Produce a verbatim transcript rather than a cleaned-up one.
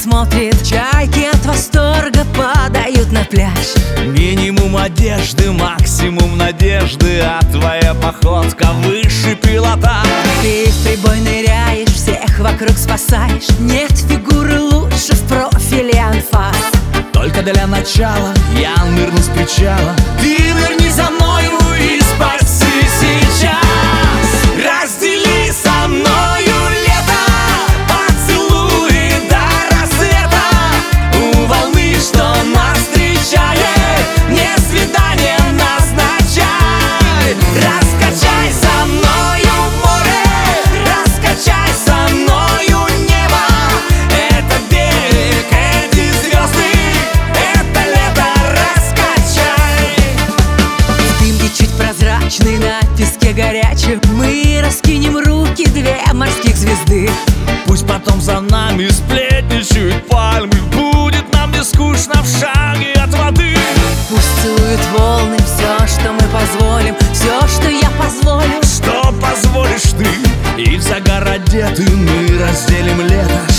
смотрит, чайки от восторга падают на пляж. Минимум одежды, максимум надежды, а твоя походка выше пилотаж. Ты в прибой ныряешь, всех вокруг спасаешь. Нет фигуры лучше в профиле анфас. Только для начала я нырну с причала. Ты нырни за мною и спаси сейчас. Раздели со мною лето, поцелуй до рассвета. У волны, что нас встречает, мне свидание назначай. Раскачай со мною море, раскачай со мною небо. Это берег, эти звезды, это лето, раскачай. Дымки чуть прозрачный, на песке горячем мы раскинем руки, две морских звезды. Пусть потом за нами сплетничают пальмы, будет нам не скучно в шаге от воды. Пусть целуют волны, все, что мы позволим, все, что я позволю. Что позволишь ты? И в загар одеты мы разделим лето.